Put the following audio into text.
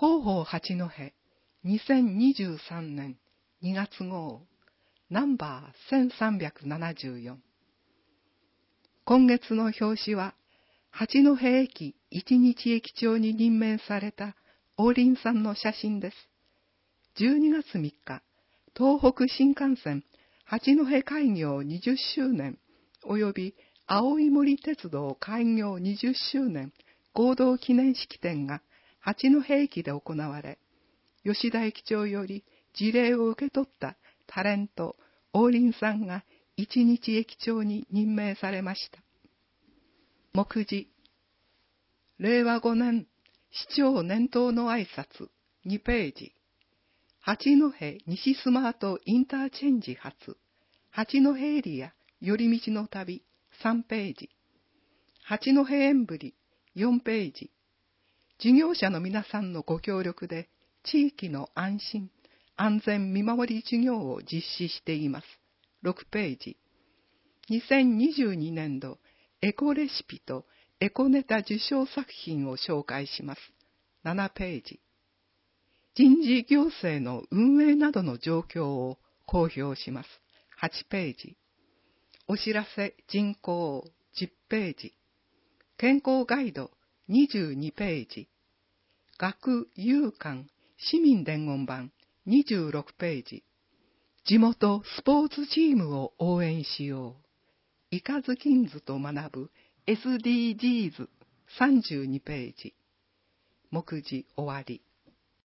広報八戸2023年2月号ナンバー1374。今月の表紙は八戸駅一日駅長に任命された王林さんの写真です。12月3日、東北新幹線八戸開業20周年及び青い森鉄道開業20周年合同記念式典が八戸駅で行われ、吉田駅長より辞令を受け取ったタレント王林さんが一日駅長に任命されました。目次、令和5年市長年頭の挨拶2ページ、八戸西スマートインターチェンジ発八戸エリア寄り道の旅3ページ、八戸縁ぶり4ページ、事業者の皆さんのご協力で地域の安心安全見守り事業を実施しています6ページ、2022年度エコレシピとエコネタ受賞作品を紹介します7ページ、人事行政の運営などの状況を公表します8ページ、お知らせ人口10ページ、健康ガイド22ページ、学有館市民伝言板26ページ、地元スポーツチームを応援しよう、イカズキンズと学ぶ SDGs32ページ、目次終わり。